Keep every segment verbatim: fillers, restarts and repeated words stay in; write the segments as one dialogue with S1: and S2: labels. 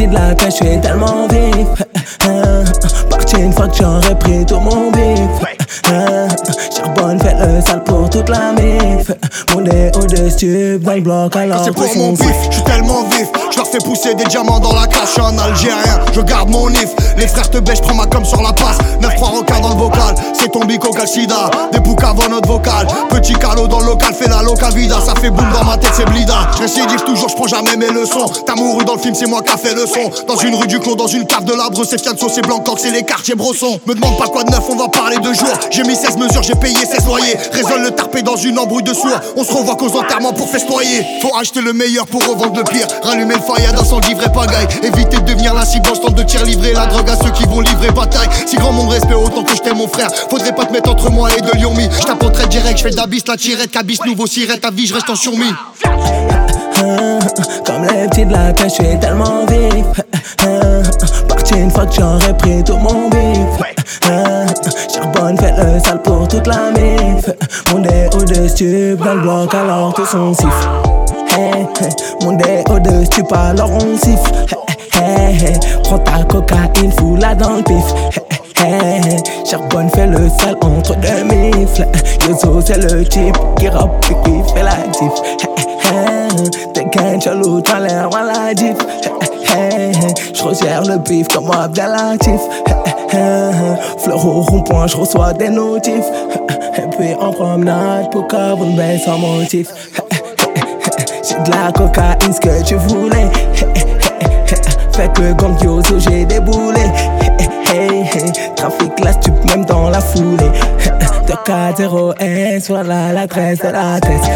S1: petits de la cache, je suis tellement vif. Parti une fois que j'aurais pris tout mon bif. Charbonne fait le sale pour toute la mif. Mon déo de stup dans le bloc alors
S2: c'est pour mon bif, je suis tellement vif. Je leur fais pousser des diamants dans la cage. Je suis un Algérien, je garde mon if. Les frères te baissent, je prends ma com sur la passe. neuf trois requins dans le vocal, c'est ton bico calcida. Des poucas avant notre vocal. Petit calot dans le local, fais la local vida. Ça fait boum dans ma tête, c'est blida. Je récidive toujours, je prends jamais mes leçons. T'as mouru dans le film, c'est moi qui a fait le son. Dans une rue du Clos, dans une cave de la Breu, c'est Fianso, c'est Blancoc, c'est les quartiers Brosson. Me demande pas quoi de neuf, on va parler de jour. J'ai mis seize mesures, j'ai payé seize loyers. Résonne le tarpé dans une embrouille de sourds. On se revoit qu'aux enterrements pour festoyer. Faut acheter le meilleur pour revendre le pire. Rallumer le fayada sans livrer pagaille. Éviter de devenir la cible en stand de tir, livrer la drogue à ceux qui vont livrer bataille. Si grand mon respect autant que je t'aime mon frère. Faudrait pas te mettre entre moi et de Lyon-Mi. Je tape en trait direct, je fais d'abis la tirette. Cabis nouveau sirette, ta vie je reste en surmis.
S1: Comme les petits de la cache, je suis tellement vif. Parti une fois que j'aurais pris tout mon bif. Charbonne fait le sale pour toute la mif. Mon déo de stup dans le bloc alors tous on siffle. Hey, hey. Mon déo de stup alors on siffle. Hey, hey, hey. Prends ta cocaïne, fous-la dans le pif. Hey, hey, hey. Charbonne fait le sale entre deux mifles. Yozo c'est le type qui rappe et qui fait la diff. T'es qu'un chalou, t'as l'air maladif. J'resserre le pif comme Abdelatif. Fleur au rond-point, j'reçois des notifs. Et puis en promenade, pour qu'avant une baisse sans motif. J'ai de la cocaïne, ce que tu voulais. Fait que le gang Yozo, j'ai déboulé. Trafic la stup même dans la foulée. deux quatre zéro S, voilà l'adresse de la tête.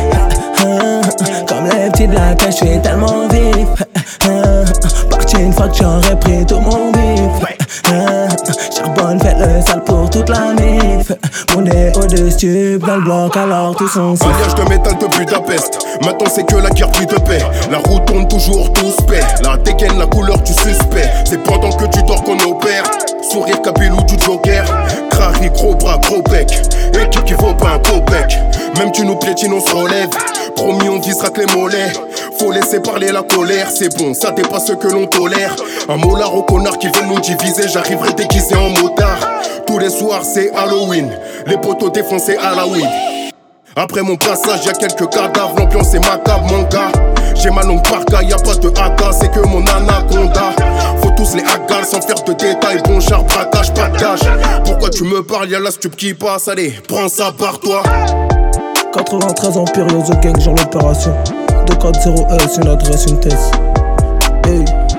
S1: Comme les petits de la cache, je suis tellement vif. Parti une fois que j'aurais pris tout mon bif. Charbonne fait le sale pour toute la mif. Mon déo de stup dans le bloc alors tous on siffle.
S3: Alliage de métal de Budapest. Maintenant c'est que la guerre qui te paie. La roue tourne toujours, tous paie. La dégaine, la couleur du suspect. C'est pendant que tu dors qu'on opère. Sourire Kabyle ou du Joker. Crari, gros bras, gros bec. Équipe qui vaut pas un copec. Même tu nous piétines, on se relève. Promis, on visera que les mollets. Faut laisser parler la colère, c'est bon, ça dépasse ce que l'on tolère. Un molard au connard qui veut nous diviser, j'arriverai déguisé en motard. Tous les soirs c'est Halloween, les poteaux défoncés à la weed. Après mon passage, y'a quelques cadavres, l'ambiance est macabre mon gars. J'ai ma longue parka, y'a pas de haka, c'est que mon anaconda. Faut tous les hagas sans faire de détails, bon char, braquage, pas de gage. Pourquoi tu me parles, y'a la stup qui passe, allez, prends ça par toi.
S1: quatre-vingt-treize Empire, Yozo Gang, genre l'opération. deux quatre zéro E, c'est une adresse, une thèse. Hey.